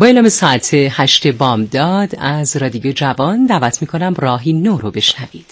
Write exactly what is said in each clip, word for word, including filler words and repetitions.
با اعلام ساعت هشت بامداد از رادیو جوان دعوت میکنم راهی نو رو بشنوید.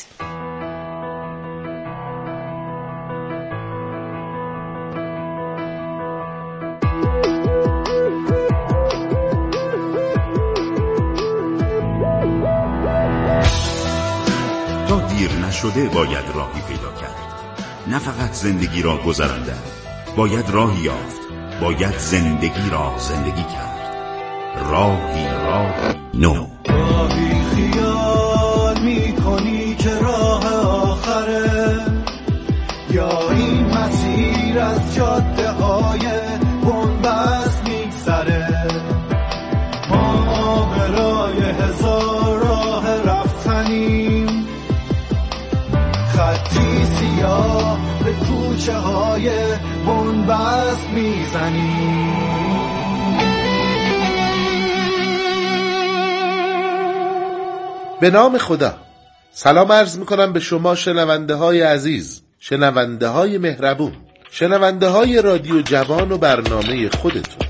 تا دیر نشده باید راهی پیدا کرد. نه فقط زندگی را گذراندن، باید راهی یافت، باید زندگی را زندگی کرد. راهی راهی نو. راهی خیال میکنی که راه آخره، یا این مسیر از جاده های بنبست میگذره. ما برای هزار راه رفتنیم، خطی سیاه به کوچه های بنبست میزنیم. به نام خدا سلام عرض میکنم به شما شنونده های عزیز، شنونده های مهربون، شنونده های رادیو جوان و برنامه خودتون.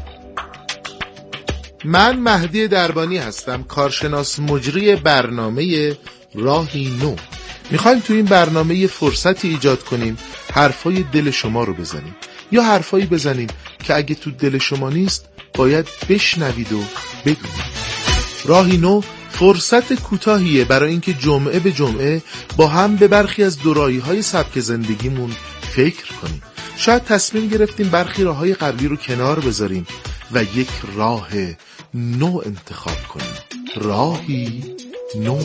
من مهدی دربانی هستم، کارشناس مجری برنامه راهی نو. میخوایم تو این برنامه یه فرصتی ایجاد کنیم حرفای دل شما رو بزنیم، یا حرفایی بزنیم که اگه تو دل شما نیست باید بشنوید و بدونید. راهی نو فرصت کوتاهیه برای اینکه جمعه به جمعه با هم به برخی از دورایی‌های سبک زندگیمون فکر کنیم. شاید تصمیم گرفتیم برخی راه‌های قبلی رو کنار بذاریم و یک راه نو انتخاب کنیم. راهی نو.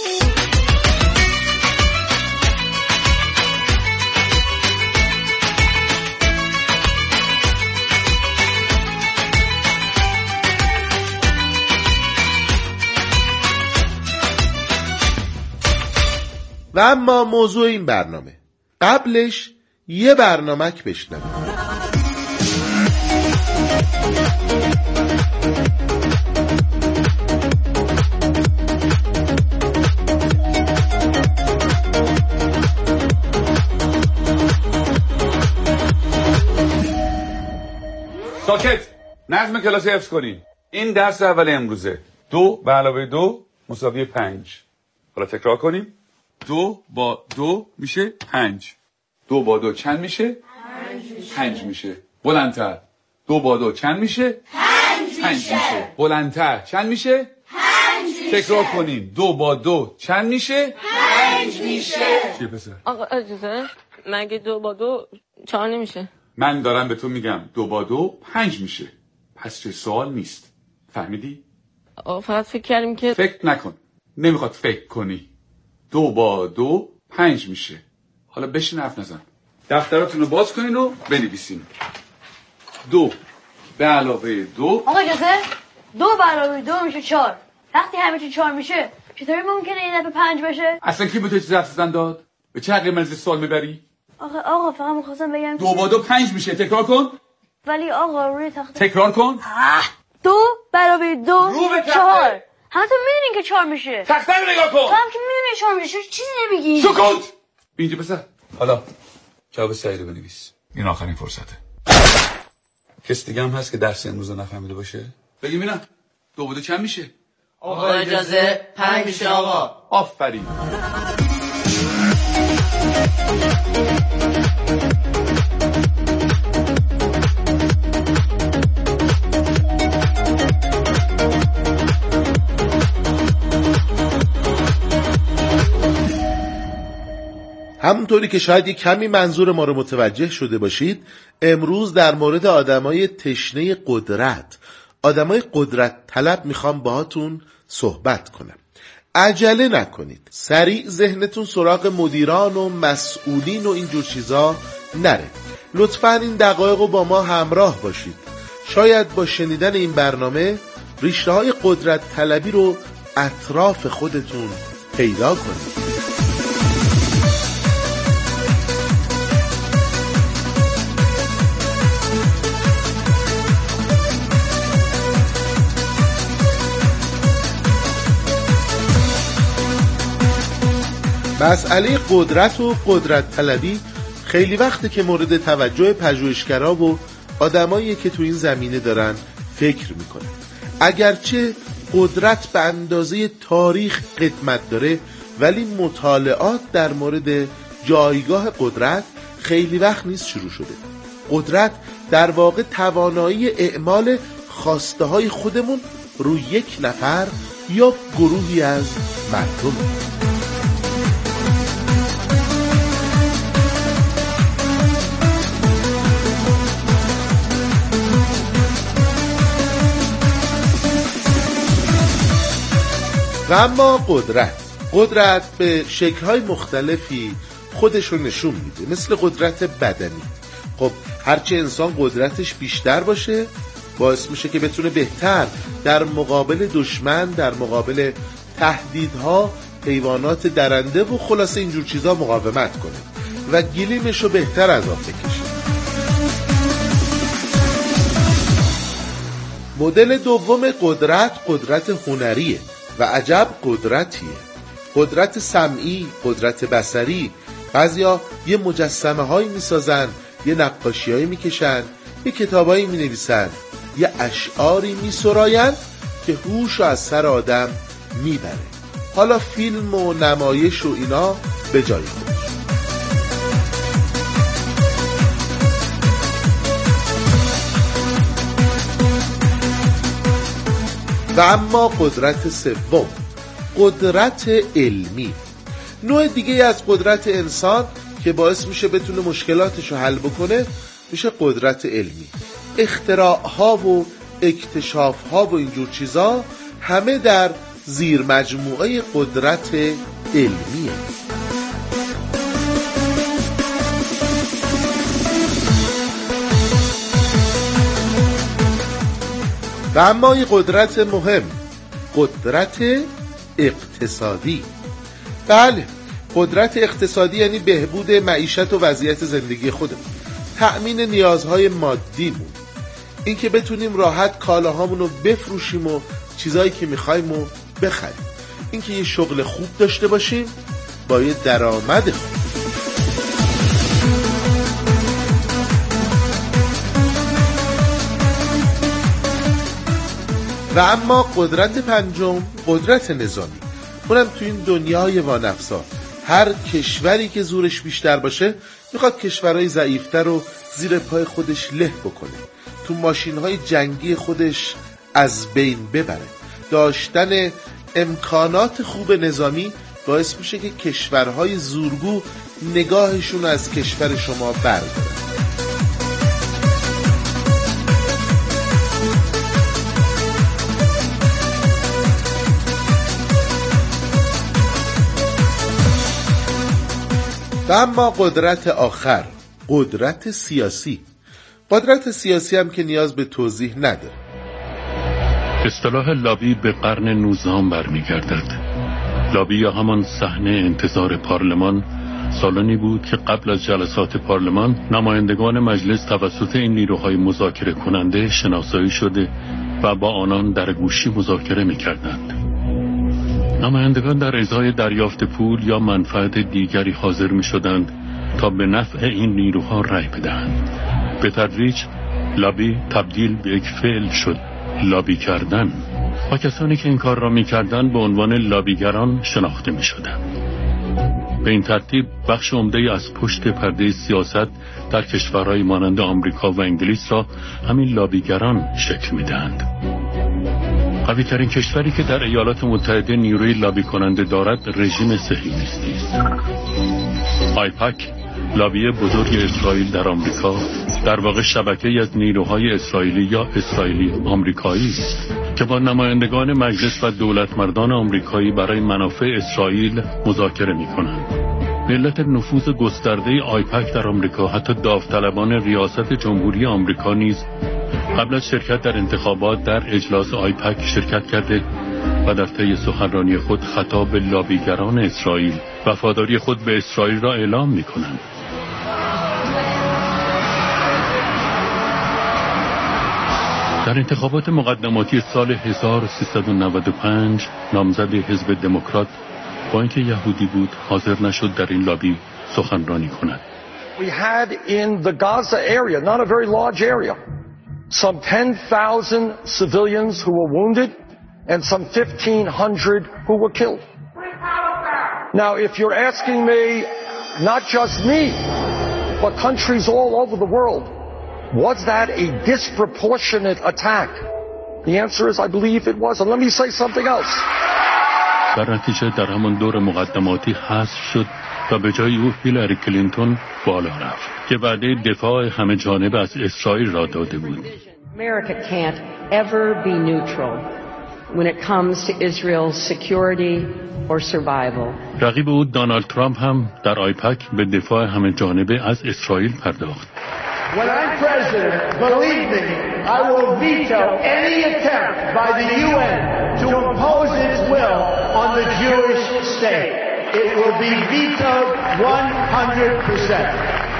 و اما موضوع این برنامه، قبلش یه برنامه‌ک بشنویم. ساکت! نظم کلاسی حفظ کنین. این درس اول امروزه. دو به علاوه دو مساوی پنج. حالا تکرار کنیم. دو با دو میشه پنج. دو با دو چند میشه؟ پنج میشه. پنج میشه. بلندتر. دو با دو چند میشه؟ پنج میشه. پنج میشه. بلندتر. چند میشه؟ پنج میشه. تکرار کنیم. دو با دو چند میشه؟ پنج میشه. چیه پسر؟ آقا اجازه، مگه دو با دو چهار نمیشه؟ من دارم به تو میگم دو با دو پنج میشه. پس چه سوال نیست. فهمیدی؟ آقا فقط فکر کردیم که فکر نکن. نمیخواد فکر کنی. دو با دو پنج میشه. حالا بشین حرف نزن. دفتراتون رو باز کنین و بنویسین. دو به علاوه دو. آقا اجازه، دو به علاوه دو میشه چهار. وقتی همه چی چهار میشه چطوری ممکنه این دفعه پنج بشه؟ اصلا کی بوده چیز حرف زدن داد؟ به چه حقی من از سوال میبری؟ آقا آقا فقط میخواستم بگم دو با دو پنج میشه. تکرار کن. ولی آقا روی تخته تکرار کن. دو به علاوه دو چهار. همه تو میدونین که چهار میشه. تخته رو نگاه کن. هم که میدونین چهار میشه، چیزی نمیگی. سکوت. اینجا پسر. حالا جواب سعید رو بنویس. این آخرین فرصته. کس دیگه هم هست که درس امروز رو نفهمیده باشه؟ بگیم ببینم. دو با دو چند میشه؟ آقا اجازه پنج میشه آقا. آفرین. همونطوری که شاید یک کمی منظور ما رو متوجه شده باشید، امروز در مورد آدمای تشنه قدرت، آدمای قدرت طلب میخوام باهاتون صحبت کنم. عجله نکنید، سریع ذهنتون سراغ مدیران و مسئولین و اینجور چیزا نره. لطفاً این دقایق رو با ما همراه باشید. شاید با شنیدن این برنامه ریشه های قدرت طلبی رو اطراف خودتون پیدا کنید. مسئله قدرت و قدرت طلبی خیلی وقته که مورد توجه پژوهشگرا و آدمایی که تو این زمینه دارن فکر میکنن. اگرچه قدرت به اندازه تاریخ قدمت داره، ولی مطالعات در مورد جایگاه قدرت خیلی وقت نیست شروع شده. قدرت در واقع توانایی اعمال خواسته های خودمون روی یک نفر یا گروهی از مردم. و اما قدرت قدرت به شکل‌های مختلفی خودش رو نشون میده، مثل قدرت بدنی. خب هرچه انسان قدرتش بیشتر باشه باعث میشه که بتونه بهتر در مقابل دشمن، در مقابل تهدیدها، حیوانات درنده و خلاصه اینجور چیزا مقاومت کنه و گلیمش رو بهتر از آب بکشه. مدل دوم قدرت قدرت هنریه و عجب قدرتیه. قدرت سمعی، قدرت بصری. بعضیا یه مجسمه هایی می سازن، یه نقاشی هایی می کشن، یه کتاب هایی می نویسن، یه اشعاری می سراین که هوش رو از سر آدم می بره. حالا فیلم و نمایش و اینا به جای خودش. و اما قدرت سوم قدرت علمی، نوع دیگه از قدرت انسان که باعث میشه بتونه مشکلاتش رو حل بکنه، میشه قدرت علمی. اختراعها و اکتشافها و اینجور چیزا همه در زیر مجموعه قدرت علمیه. و اما یه قدرت مهم، قدرت اقتصادی. بله، قدرت اقتصادی یعنی بهبود معیشت و وضعیت زندگی خودمون، تأمین نیازهای مادیمون، این که بتونیم راحت کالاهامون رو بفروشیم و چیزایی که میخوایم رو بخریم، این که یه شغل خوب داشته باشیم با یه درآمد خوب. و اما قدرت پنجم قدرت نظامی. اونم تو این دنیای وانفسا هر کشوری که زورش بیشتر باشه میخواد کشورهای ضعیفتر رو زیر پای خودش له بکنه، تو ماشینهای جنگی خودش از بین ببره. داشتن امکانات خوب نظامی باعث میشه که کشورهای زورگو نگاهشون از کشور شما بردارن. و اما قدرت آخر قدرت سیاسی. قدرت سیاسی هم که نیاز به توضیح نداره. اصطلاح لابی به قرن نوزدهم برمیگردد. لابی یا همان صحنه انتظار پارلمان سالنی بود که قبل از جلسات پارلمان نمایندگان مجلس توسط این نیروهای مذاکره کننده شناسایی شده و با آنان در گوشی مذاکره می‌کردند. نمایندگان در ازای دریافت پول یا منفعت دیگری حاضر می شدند تا به نفع این نیروها رأی بدهند. به تدریج لابی تبدیل به یک فعل شد، لابی کردن، و کسانی که این کار را می کردند به عنوان لابیگران شناخته می شدند. به این ترتیب بخش عمده از پشت پرده سیاست در کشورهای مانند آمریکا و انگلیس را همین لابیگران شکل می دهند. قوی ترین کشوری که در ایالات متحده نیروی لابی کننده دارد رژیم صهیونیستی است. آیپک، لابی بزرگ اسرائیل در آمریکا، در واقع شبکه‌ای از نیروهای اسرائیلی یا اسرائیلی آمریکایی است که با نمایندگان مجلس و دولتمردان آمریکایی برای منافع اسرائیل مذاکره می‌کنند. به علت نفوذ گسترده آیپک در آمریکا، حتی داوطلبان ریاست جمهوری آمریکا نیز قبل از شرکت در انتخابات در اجلاس آیپک شرکت کرده و در طی سخنرانی خود خطاب به لابیگران اسرائیل وفاداری خود به اسرائیل را اعلام می‌کنند. در انتخابات مقدماتی سال هزار و سیصد و نود و پنج نامزد حزب دموکرات با اینکه یهودی بود حاضر نشد در این لابی سخنرانی کند. We had in the Gaza area, not a very large area, some ten thousand civilians who were wounded, and some fifteen hundred who were killed. Now, if you're asking me, not just me, but countries all over the world, was that a disproportionate attack? The answer is I believe it was. And let me say something else. در نتیجه در همان دور مقدماتی حذف شد و به جای او هیلاری کلینتون بالا رفت که وعده دفاع همه جانبه از اسرائیل را داده بود. America can't ever be neutral when it comes to Israel's security or survival. رقیب او دونالد ترامپ هم در آیپک به دفاع همه جانبه از اسرائیل پرداخت. When I'm president, believe me, I will veto any attempt by the U N to impose its will on the Jewish state. It will be vetoed one hundred percent.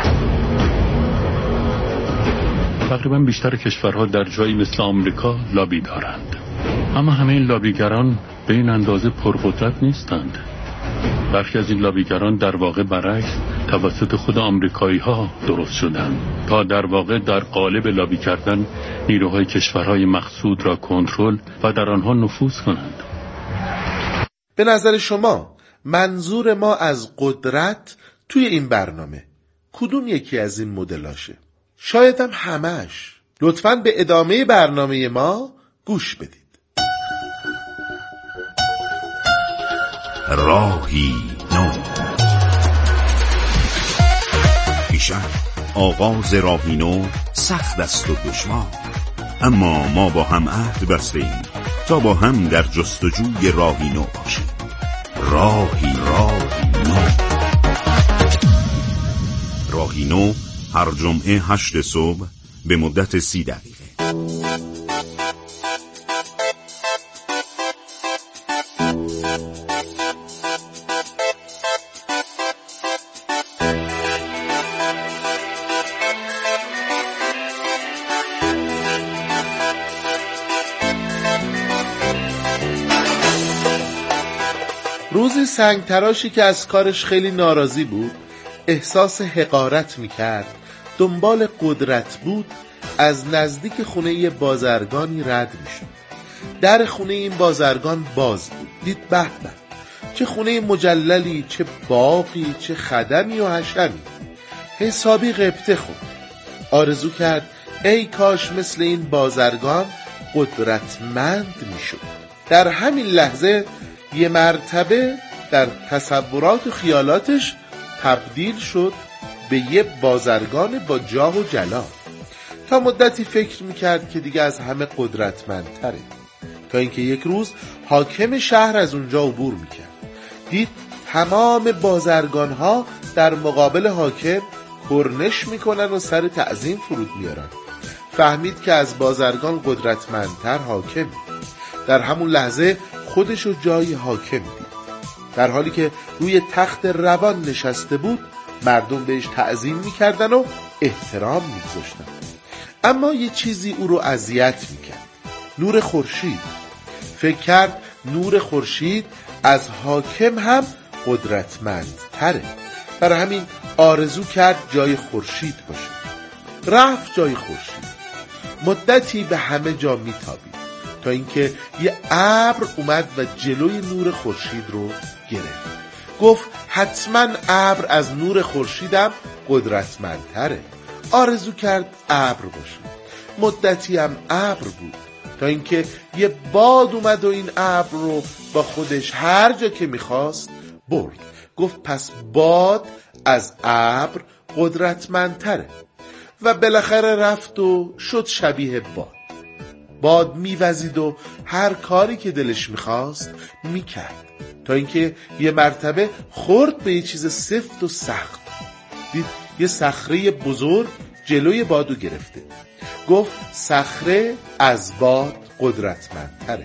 تقریبا بیشتر کشورها در جایی مثل آمریکا لابی دارند، اما همه این لابیگران به این اندازه پرقدرت نیستند. برخی از این لابیگران در واقع برعکس توسط خود آمریکایی ها درست شدند تا در واقع در قالب لابی کردن نیروهای کشورهای مقصود را کنترل و در آنها نفوذ کنند. به نظر شما منظور ما از قدرت توی این برنامه کدوم یکی از این مدلاشه؟ شاید هم همش. لطفاً به ادامه برنامه ما گوش بدید. راهی نو. پیشک آغاز راهی نو سخت است و دشوار، اما ما با هم عهد بسته‌ایم تا با هم در جستجوی راهی نو باشیم. راهی راهی نو. راهی نو هر جمعه هشت صبح به مدت سی دقیقه. روزی سنگ تراشی که از کارش خیلی ناراضی بود، احساس حقارت میکرد، دنبال قدرت بود، از نزدیک خونه بازرگانی رد میشد. در خونه این بازرگان باز بود. دید به به، چه خونه مجللی، چه باغی، چه خدمی و حشمی. حسابی غبطه خورد. آرزو کرد ای کاش مثل این بازرگان قدرتمند میشد. در همین لحظه یه مرتبه در تصورات و خیالاتش تبدیل شد به یه بازرگان با جاه و جلال. تا مدتی فکر میکرد که دیگه از همه قدرتمندتره، تا اینکه یک روز حاکم شهر از اونجا عبور میکرد. دید تمام بازرگانها در مقابل حاکم کرنش میکنن و سر تعظیم فرود میارن. فهمید که از بازرگان قدرتمندتر حاکم. در همون لحظه خودشو جای حاکم دید. در حالی که روی تخت روان نشسته بود، مردم بهش تعظیم میکردن و احترام میگذاشتن. اما یه چیزی او رو اذیت میکرد: نور خورشید. فکر کرد نور خورشید از حاکم هم قدرتمندتره. برای همین آرزو کرد جای خورشید باشه. رفت جای خورشید. مدتی به همه جا میتابید تا اینکه یه ابر اومد و جلوی نور خورشید رو گرفت. گفت حتما ابر از نور خورشیدم قدرتمندتره. آرزو کرد ابر باشه. مدتی هم ابر بود تا اینکه یه باد اومد و این ابر رو با خودش هر جا که میخواست برد. گفت پس باد از ابر قدرتمندتره. و بالاخره رفت و شد شبیه باد. باد میوزید و هر کاری که دلش میخواست میکرد، تا اینکه یه مرتبه خورد به یه چیز سفت و سخت. دید یه صخره بزرگ جلوی بادو گرفته. گفت صخره از باد قدرتمندتره.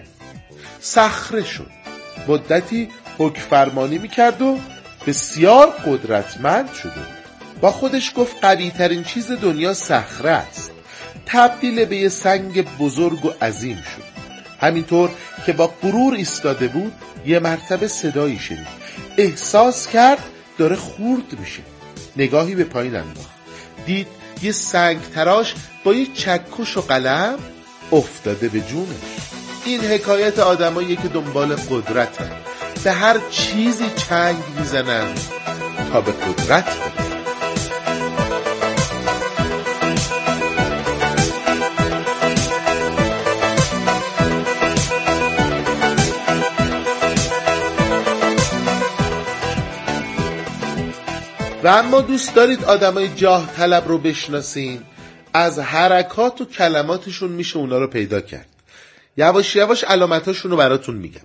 صخره شد. مدتی حکم فرمانی میکرد و بسیار قدرتمند شده. با خودش گفت قوی ترین چیز دنیا صخره است. تبدیل به یه سنگ بزرگ و عظیم شد. همینطور که با غرور ایستاده بود، یه مرتبه صدایی شنید. احساس کرد داره خورد میشه. نگاهی به پایین انداخت. دید یه سنگ تراش با یه چکش و قلم افتاده به جونش. این حکایت آدمایی که دنبال قدرتن، به هر چیزی چنگ میزنن تا به قدرت برسن. و اما دوست دارید آدمای جاه طلب رو بشناسین؟ از حرکات و کلماتشون میشه اونا رو پیدا کرد. یواش یواش علامتاشون رو براتون میگم.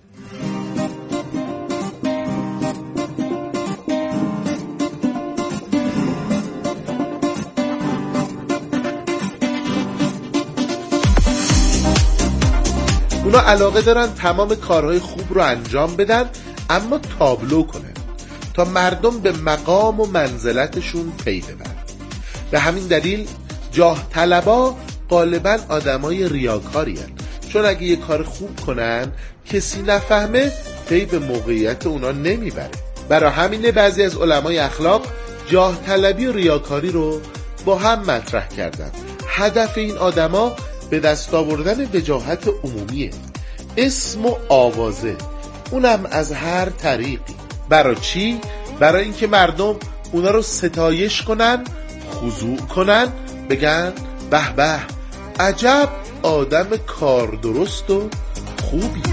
اونا علاقه دارن تمام کارهای خوب رو انجام بدن، اما تابلو کنن تا مردم به مقام و منزلتشون پی ببرن. به همین دلیل جاه طلبا غالبا آدمای ریاکاری هن. چون اگه یه کار خوب کنن کسی نفهمه، پی به موقعیت اونا نمیبره. برای همینه بعضی از علمای اخلاق جاه طلبی و ریاکاری رو با هم مطرح کردن. هدف این آدما به دست آوردن وجاهت عمومیه، اسم و آوازه، اونم از هر طریقی. برای چی؟ برای اینکه مردم اونا رو ستایش کنن، خضوع کنن، بگن به به عجب آدم کار درست و خوبی.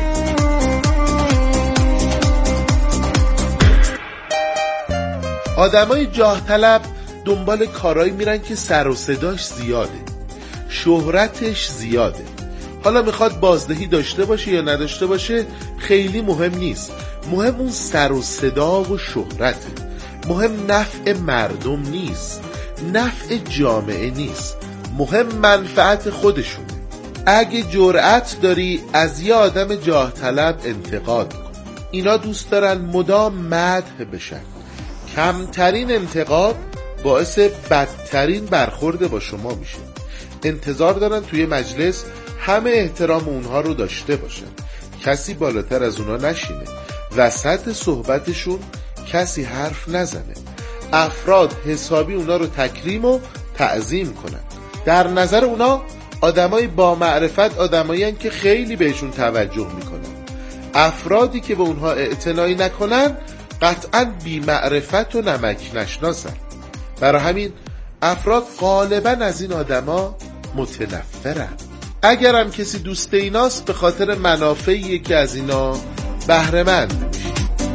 آدمای جاه طلب دنبال کارایی میرن که سر و صداش زیاده، شهرتش زیاده. حالا میخواد بازدهی داشته باشه یا نداشته باشه خیلی مهم نیست، مهم اون سر و صدا و شهرته. مهم نفع مردم نیست، نفع جامعه نیست، مهم منفعت خودشونه. اگه جرأت داری از یه آدم جاه طلب انتقاد کن. اینا دوست دارن مدام مدح بشن. کمترین انتقاد باعث بدترین برخورد با شما میشه. انتظار دارن توی مجلس همه احترام اونها رو داشته باشن، کسی بالاتر از اونا نشینه، وسط صحبتشون کسی حرف نزنه، افراد حسابی اونا رو تکریم و تعظیم کنن. در نظر اونا آدمای با معرفت آدمایی هن که خیلی بهشون توجه میکنن. افرادی که به اونها اعتنایی نکنن قطعاً بی معرفت و نمک نشناسن. برای همین افراد غالباً از این آدما متنفرن. اگرم کسی دوست ایناست به خاطر منافعی که از اینا بهره مند میشه.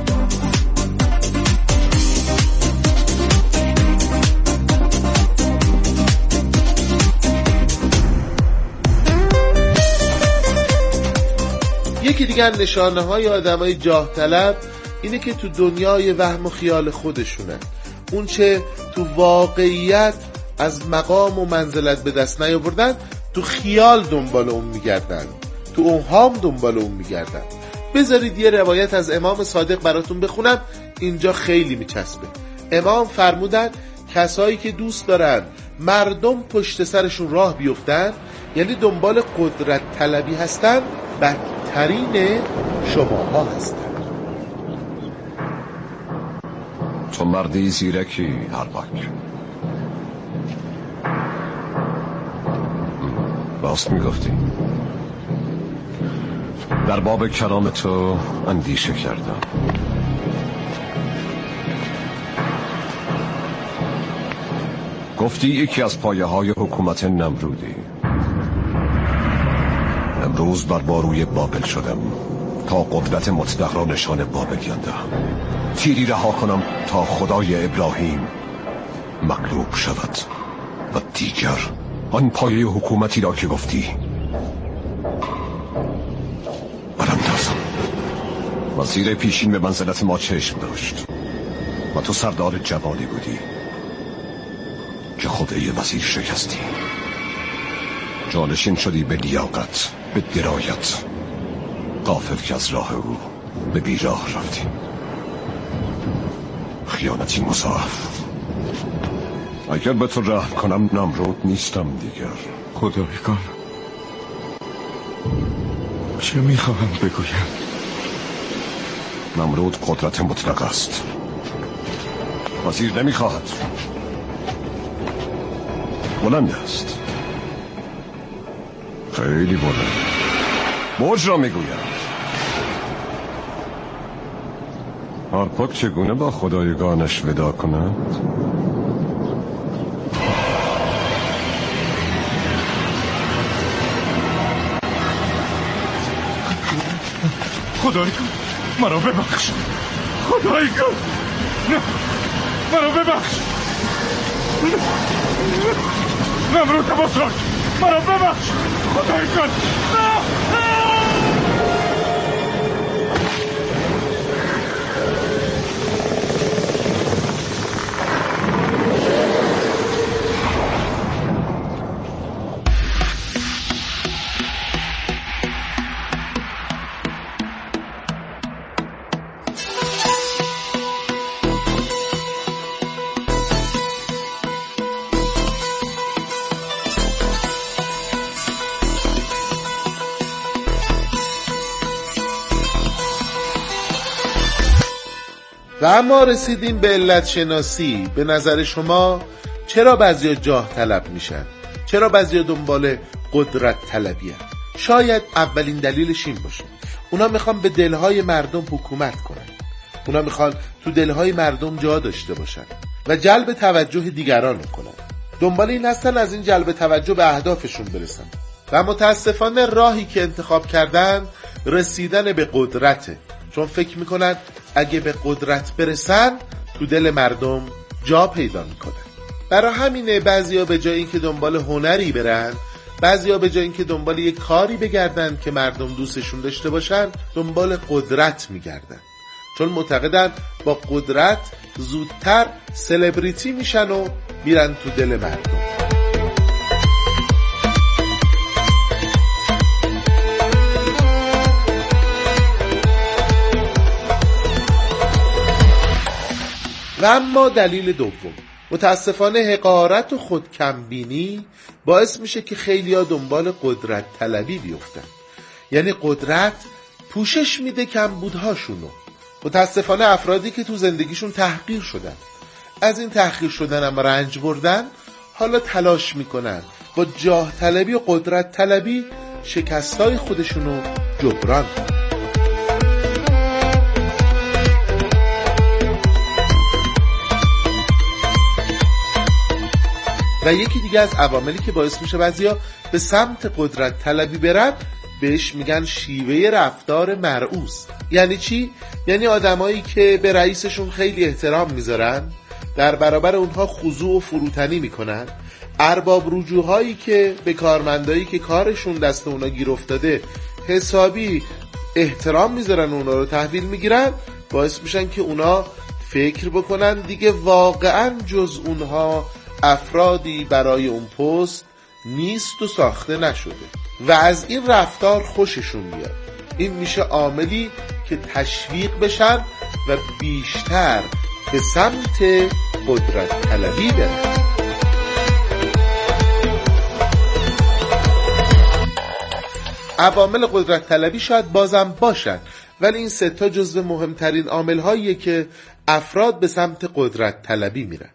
یکی دیگر نشانه های آدم های جاه طلب اینه که تو دنیای وهم و خیال خودشونن. اون چه تو واقعیت از مقام و منزلت به دست نیاوردن تو خیال دنبال اون میگردن، تو اوهام دنبال اون میگردن. بذارید یه روایت از امام صادق براتون بخونم، اینجا خیلی میچسبه. امام فرمودن کسایی که دوست دارن مردم پشت سرشون راه بیفتن، یعنی دنبال قدرت طلبی هستن، بدترین شماها هستن. تو مردی زیرکی هرباک. راست میگفتی. در باب کلام تو اندیشه کردم. گفتی یکی از پایه های حکومت نمرودی. امروز بر باروی بابل شدم تا قدرت مطلق را نشان بابلیان دهم. تیری رها کنم تا خدای ابراهیم مغلوب شود و دیگر آن پایه حکومتی را که گفتی براندازم. وزیر پیشین به منزلت ما چشم داشت و تو سردار جوانی بودی که خدای وزیر شکستی. جانشین شدی به لیاقت، به درایت، غافل که از راه او به بیراه رفتی. خیانتی مضاعف. اگر به تو رحم کنم نمرود نیستم دیگر. خدایگان چه میخواهم بگویم؟ نمرود قدرت مطلق است. وزیر نمیخواهد. بلند است، خیلی بلند. برج را میگویم. آرپاک چگونه با خدایگانش ودا کند؟ خدایگان مرا ببخش، خدایگان نه مرا ببخش، نمرود بزرگ مرا ببخش، خدایگان نه نه. و اما رسیدیم به علت شناسی. به نظر شما چرا بعضیا جاه طلب میشن؟ چرا بعضیا دنبال قدرت طلبی هست؟ شاید اولین دلیلش این باشه اونا میخوان به دلهای مردم حکومت کنن، اونا میخوان تو دلهای مردم جا داشته باشن و جلب توجه دیگران کنن. دنبال این هستن از این جلب توجه به اهدافشون برسن و متاسفانه راهی که انتخاب کردن رسیدن به قدرته، چون فکر میکنن اگه به قدرت برسن تو دل مردم جا پیدا میکنن. برای همینه بعضیا به جای اینکه دنبال هنری برن، بعضیا به جای اینکه دنبال یک کاری بگردن که مردم دوستشون داشته باشن، دنبال قدرت میگردن، چون معتقدن با قدرت زودتر سلبریتی میشن و میرن تو دل مردم. و اما دلیل دوم، متاسفانه حقارت و خودکمبینی باعث میشه که خیلیا دنبال قدرت طلبی بیفتن. یعنی قدرت پوشش میده کمبودهاشونو. متاسفانه افرادی که تو زندگیشون تحقیر شدن، از این تحقیر شدن هم رنج بردن، حالا تلاش میکنن با جاه طلبی و قدرت طلبی شکستای خودشونو جبران کنن. و یکی دیگه از عواملی که باعث میشه بعضیا به سمت قدرت طلبی برن بهش میگن شیوه رفتار مرئوس. یعنی چی؟ یعنی آدمایی که به رئیسشون خیلی احترام میذارن، در برابر اونها خضوع و فروتنی میکنن، ارباب رجوعهایی که به کارمندایی که کارشون دست اونا گیر افتاده حسابی احترام میذارن، اونا رو تحویل میگیرن، باعث میشن که اونا فکر بکنن دیگه واقعا جز اونها افرادی برای اون پست نیست و ساخته نشده و از این رفتار خوششون میاد. این میشه عاملی که تشویق بشن و بیشتر به سمت قدرت طلبی برن. عوامل قدرت طلبی شاید بازم باشن، ولی این سه تا جزو مهمترین عامل هاییه که افراد به سمت قدرت طلبی میرن.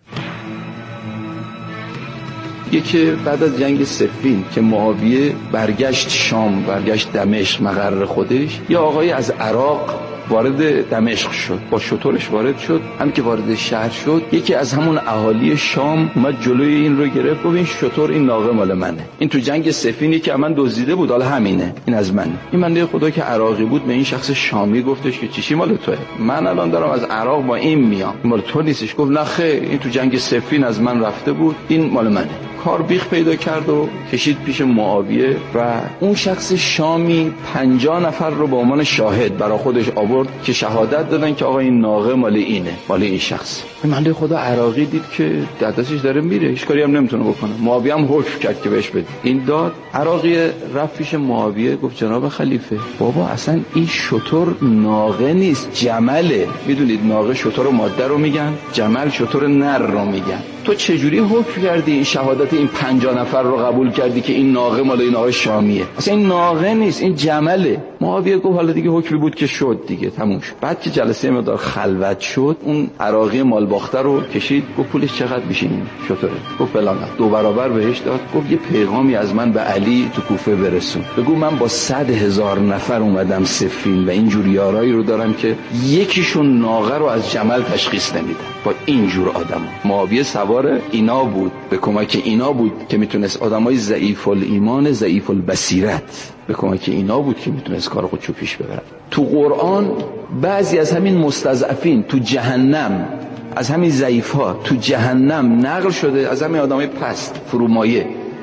یکی بعد از جنگ صفین که معاویه برگشت شام، برگشت دمشق مقر خودش، یا آقای از عراق وارد دمشق شد، با شترش وارد شد. هم که وارد شهر شد، یکی از همون اهالی شام اومد جلوی این رو گرفت، ببین شتر این ناقه مال منه، این تو جنگ صفینی که من دزدیده بود، حالا همینه، این از منه. این بنده خدا که عراقی بود به این شخص شامی گفتش که چیشی مال توئه؟ من الان دارم از عراق با این میام، این مال تو نیستش. گفت نه خیر، این تو جنگ صفین از من رفته بود، این مال منه. کار بیخ پیدا کرد و کشید پیش معاویه و اون شخص شامی پنجاه نفر رو به عنوان شاهد برای خودش آورد که شهادت دادن که آقا این ناقه مال اینه، مال این شخص. این بنده خدا عراقی دید که دستش داره میره، هیچ کاری هم نمیتونه بکنه. معاویه هم حکم کرد که بهش بده. این داد. عراقی رفت پیش معاویه گفت جناب خلیفه، بابا اصلا این شتر ناقه نیست، جمله. میدونید ناقه شتر ماده رو میگن، جمل شتر نر رو میگن. تو چجوری حکم کردی این شهادت این پنجاه نفر رو قبول کردی که این ناقه مال این آقای شامیه؟ اصلا این ناقه نیست، این جمله. معاویه گفت حالا دیگه حکمی بود که شد دیگه، تموم شد. بعد که جلسه مقدار خلوت شد، اون عراقی مالباخته رو کشید، گفت پولش چقدر میشه این شطوره؟ گفت فلان. دو برابر بهش داد. گفت یه پیغامی از من به علی تو کوفه برسون، بگو من با صد هزار نفر اومدم صفین و اینجور یارایی رو دارم که یکیشون ناقه رو از جمل تشخیص نمیدن. با اینجور آدم معاویه سوار اینا بود، به کمک اینا بود که میتونست آدمای ضعیف الایمان ضعیف البصیرت، به کمک اینا بود که میتونست کار خودشو پیش ببره. تو قرآن بعضی از همین مستضعفین تو جهنم، از همین ضعیف‌ها تو جهنم نقل شده، از همین آدمای پست فرومایه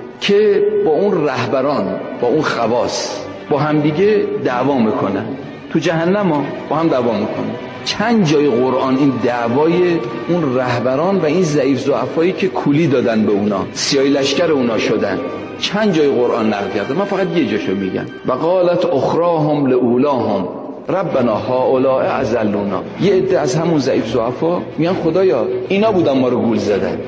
که با اون رهبران، با اون خواص با همدیگه دعوا میکنن تو جهنم، ها با هم دعوا میکنن. چند جای قرآن این دعوای اون رهبران و این ضعیف ضعفایی که کولی دادن به اونا، سیاهی لشکر اونا شدن، چند جای قرآن نقل کرده. من فقط یه جاشو میگم. و قالت اخراهم لاولاهم ربنا هؤلاء اذلونا. یه عده از همون ضعیف ضعفا میگن خدایا اینا بودن ما رو گول زدن،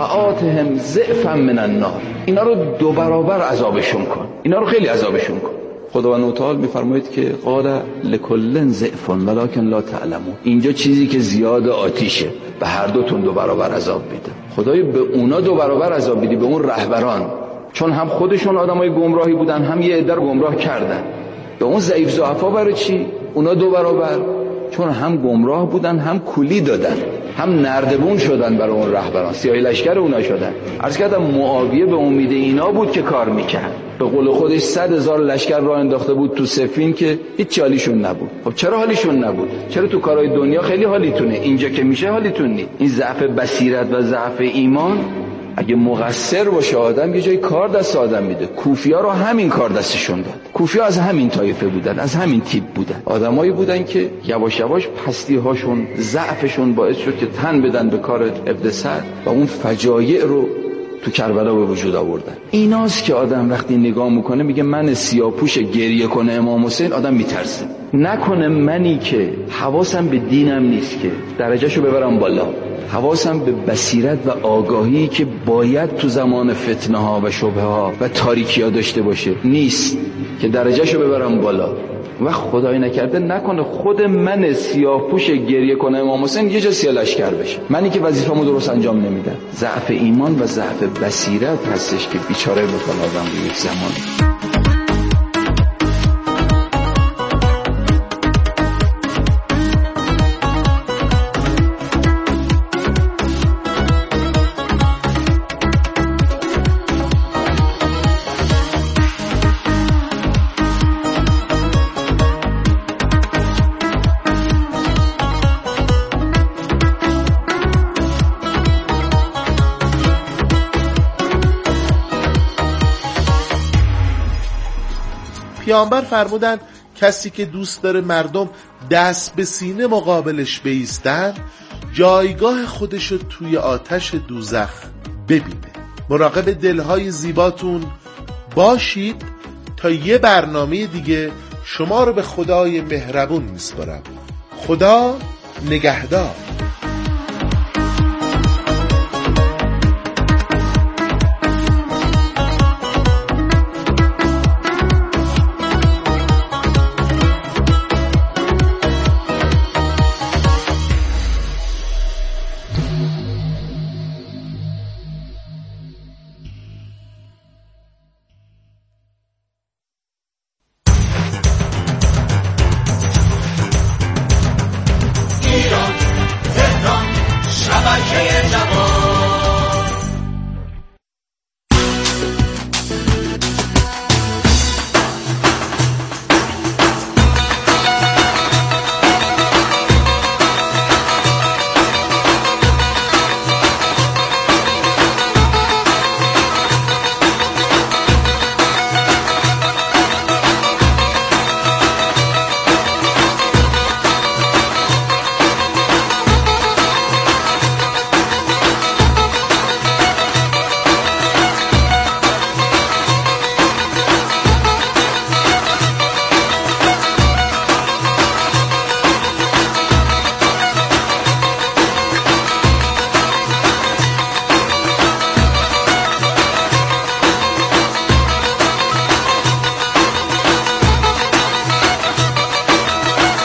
فآتهم ضعفا من النار. اینا رو دو برابر عذابشون کن، اینا رو خیلی عذابشون کن. خداوند تعالی میفرماید که قال لکل ضعف ولکن لا تعلمون. اینجا چیزی که زیاد آتیشه، به هر دوتون دو برابر عذاب میده. خدای به اونا دو برابر عذاب میده، به اون رهبران، چون هم خودشون آدمای گمراهی بودن، هم یه عده گمراه کردن. به اون ضعیف ضعفا برای چی؟ اونا دو برابر، چون هم گمراه بودن، هم کولی دادن، هم نردبون شدن برای اون رهبران، سیاهی لشکر اونا شدن. عرض کردم معاویه به امید اینا بود که کار میکرد. به قول خودش صد هزار لشکر راه انداخته بود تو صفین که هیچ حالیشون نبود. خب چرا حالیشون نبود؟ چرا تو کارهای دنیا خیلی حالیتونه، اینجا که میشه حالیتون نیست؟ این ضعف بصیرت و ضعف ایمان اگه مقصر باشه آدم یه جای کار دست آدم میده. کوفی‌ها رو همین کار دستشون داد. کوفی‌ها از همین طایفه بودن، از همین تیپ بودن. آدمایی بودن که یواش یواش پستی هاشون، ضعفشون باعث شد که تن بدن به کار ابن سعد و اون فجایع رو تو کربلا به وجود آوردن. ایناست که آدم وقتی نگاه میکنه میگه من سیاه‌پوش گریه کنه امام حسین، آدم میترسه. نکنه منی که حواسم به دینم نیست که درجهشو ببرم بالا، حواسم به بصیرت و آگاهی که باید تو زمان فتنه ها و شبهه ها و تاریکی ها داشته باشه نیست که درجهشو ببرم بالا. و خدای نکرده نکنه خود من سیاه‌پوش گریه کنه امام حسین یه جا سیاه لشکر بشه، منی که وظیفه‌مو درست انجام نمیدم. ضعف ایمان و ضعف بصیرت هستش که بیچاره میکنه آدم به یک زمان. پیامبر فرمودن کسی که دوست داره مردم دست به سینه مقابلش بایستن، جایگاه خودشو توی آتش دوزخ ببینه. مراقب دلهای زیباتون باشید تا یه برنامه دیگه شما رو به خدای مهربون میسپارم. خدا نگهدار. شبکه جوان